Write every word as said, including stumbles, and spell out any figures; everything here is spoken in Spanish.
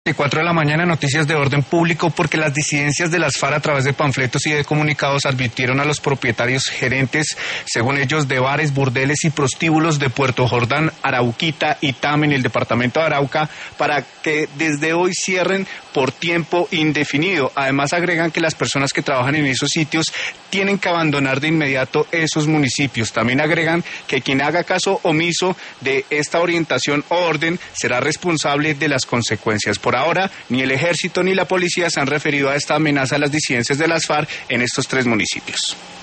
cuatro de la mañana, noticias de orden público, porque las disidencias de las FARC a través de panfletos y de comunicados advirtieron a los propietarios gerentes, según ellos, de bares, burdeles y prostíbulos de Puerto Jordán, Arauquita y Tame en el departamento de Arauca para que desde hoy cierren por tiempo indefinido. Además agregan que las personas que trabajan en esos sitios tienen que abandonar de inmediato esos municipios. También agregan que quien haga caso omiso de esta orientación o orden será responsable de las consecuencias. Por ahora, ni el ejército ni la policía se han referido a esta amenaza a las disidencias de las FARC en estos tres municipios.